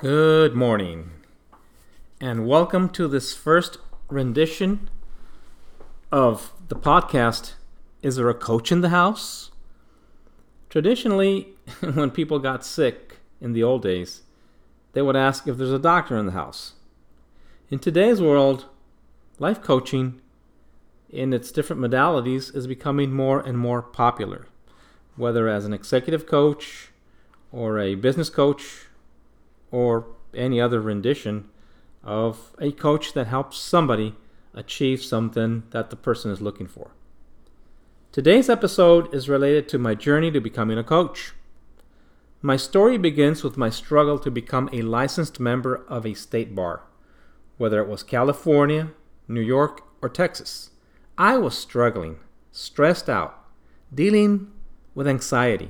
Good morning, and welcome to this first rendition of the podcast, Is There a Coach in the House? Traditionally, when people got sick in the old days, they would ask if there's a doctor in the house. In today's world, life coaching in its different modalities is becoming more and more popular, whether as an executive coach or a business coach or any other rendition of a coach that helps somebody achieve something that the person is looking for. Today's episode is related to my journey to becoming a coach. My story begins with my struggle to become a licensed member of a state bar, whether it was California, New York, or Texas. I was struggling, stressed out, dealing with anxiety.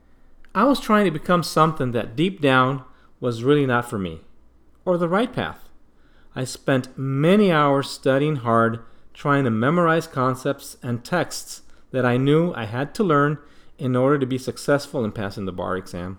I was trying to become something that deep down was really not for me, or the right path. I spent many hours studying hard, trying to memorize concepts and texts that I knew I had to learn in order to be successful in passing the bar exam.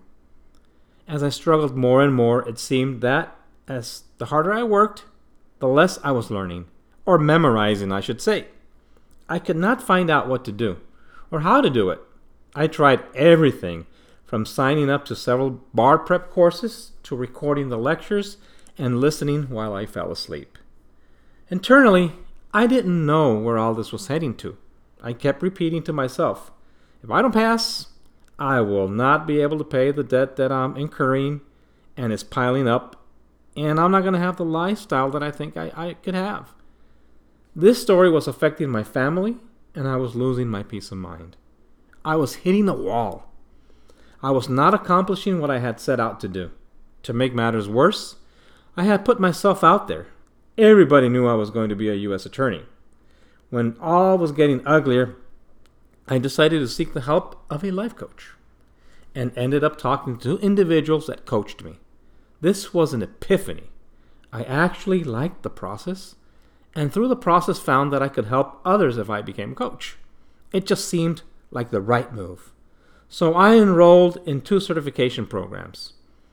As I struggled more and more, it seemed that as the harder I worked, the less I was learning, or memorizing, I should say. I could not find out what to do, or how to do it. I tried everything, from signing up to several bar prep courses to recording the lectures and listening while I fell asleep. Internally, I didn't know where all this was heading to. I kept repeating to myself, if I don't pass, I will not be able to pay the debt that I'm incurring and is piling up, and I'm not going to have the lifestyle that I think I could have. This story was affecting my family, and I was losing my peace of mind. I was hitting a wall. I was not accomplishing what I had set out to do. To make matters worse, I had put myself out there. Everybody knew I was going to be a U.S. attorney. When all was getting uglier, I decided to seek the help of a life coach and ended up talking to individuals that coached me. This was an epiphany. I actually liked the process, and through the process found that I could help others if I became a coach. It just seemed like the right move. So I enrolled in 2 certification programs.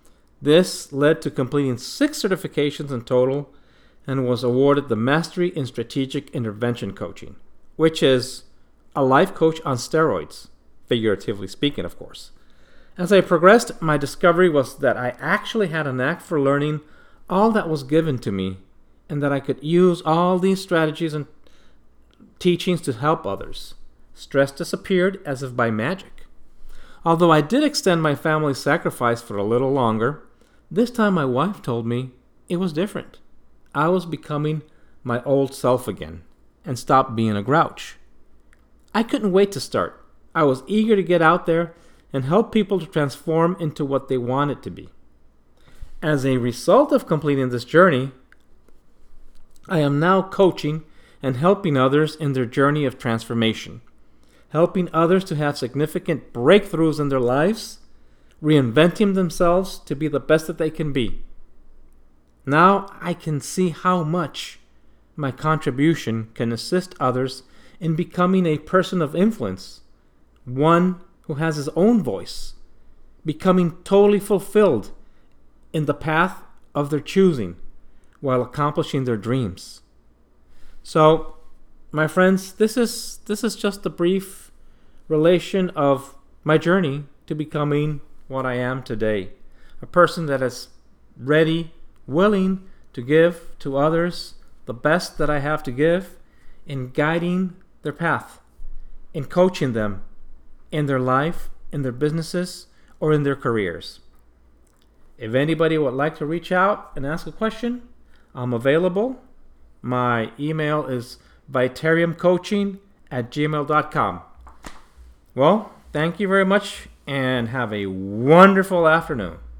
This led to completing 6 certifications in total and was awarded the Mastery in Strategic Intervention Coaching, which is a life coach on steroids, figuratively speaking, of course. As I progressed, my discovery was that I actually had a knack for learning all that was given to me and that I could use all these strategies and teachings to help others. Stress disappeared as if by magic. Although I did extend my family's sacrifice for a little longer, this time my wife told me it was different. I was becoming my old self again and stopped being a grouch. I couldn't wait to start. I was eager to get out there and help people to transform into what they wanted to be. As a result of completing this journey, I am now coaching and helping others in their journey of transformation, helping others to have significant breakthroughs in their lives, reinventing themselves to be the best that they can be. Now I can see how much my contribution can assist others in becoming a person of influence, one who has his own voice, becoming totally fulfilled in the path of their choosing while accomplishing their dreams. So, my friends, this is just a brief relation of my journey to becoming what I am today. A person that is ready, willing to give to others the best that I have to give in guiding their path, in coaching them in their life, in their businesses, or in their careers. If anybody would like to reach out and ask a question, I'm available. My email is vitariumcoaching@gmail.com. Well, thank you very much and have a wonderful afternoon.